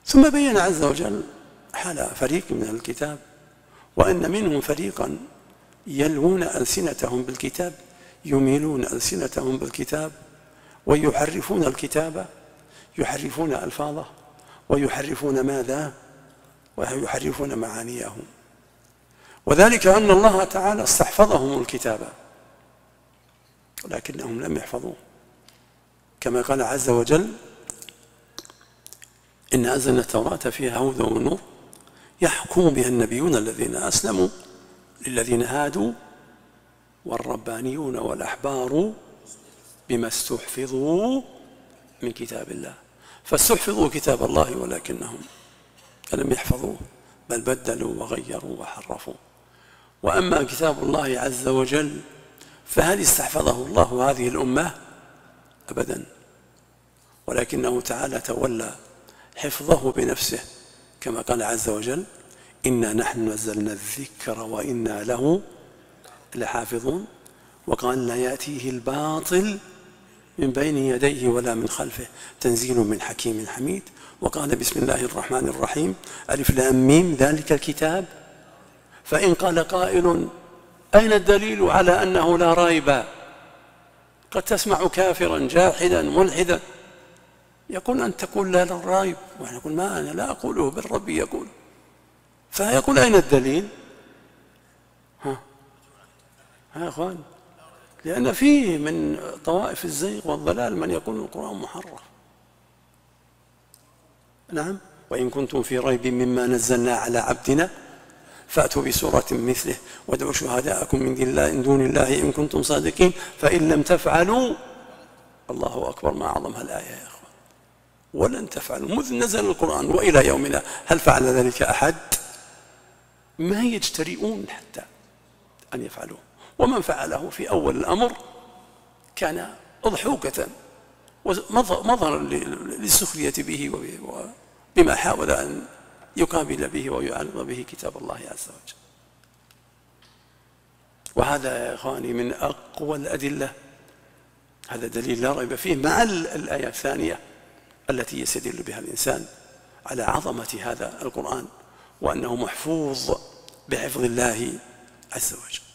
ثم بين عز وجل حال فريق من الكتاب، وأن منهم فريقا يلوون ألسنتهم بالكتاب، يميلون ألسنتهم بالكتاب ويحرفون الكتاب، يحرفون ألفاظه ويحرفون ماذا؟ ويحرفون معانيه. وذلك أن الله تعالى استحفظهم الكتاب ولكنهم لم يحفظوه، كما قال عز وجل: إن أنزلنا التوراة فيها هدى ونور يحكم بها النبيون الذين أسلموا للذين هادوا والربانيون والأحبار بما استحفظوا من كتاب الله. فاستحفظوا كتاب الله ولكنهم لم يحفظوه، بل بدلوا وغيروا وحرفوا. وأما كتاب الله عز وجل فهل استحفظه الله هذه الأمة؟ أبدا، ولكنه تعالى تولى حفظه بنفسه، كما قال عز وجل: إنا نحن نزلنا الذكر وإنا له لحافظون. وقال: لا يأتيه الباطل من بين يديه ولا من خلفه تنزيل من حكيم حميد. وقال: بسم الله الرحمن الرحيم، ألف لام ميم، ذلك الكتاب. فإن قال قائل: أين الدليل على أنه لا ريب؟ قد تسمع كافرا جاحدا ملحدا يقول أن تقول لا ريب، ونحن نقول ما أنا لا أقوله بل ربي يقول. فيقول: أين الدليل؟ ها يا أخوان، لأن فيه من طوائف الزيغ والضلال من يقول القرآن محرف. نعم: وإن كنتم في ريب مما نزلنا على عبدنا فأتوا بسورة مثله وادعوا شهداءكم من دون الله إن كنتم صادقين فإن لم تفعلوا، الله أكبر، ما أعظمها الآية يا أخوان، ولن تفعلوا مذ نزل القرآن وإلى يومنا هل فعل ذلك أحد؟ ما يجترئون حتى أن يفعلوه، ومن فعله في أول الأمر كان أضحوكة ومظهرا للسخرية به وبما حاول أن يقابل به ويعرض به كتاب الله عز وجل. وهذا يا إخواني من أقوى الأدلة، هذا دليل لا ريب فيه، مع الآية الثانية التي يستدل بها الإنسان على عظمة هذا القرآن وأنه محفوظ بحفظ الله عز وجل.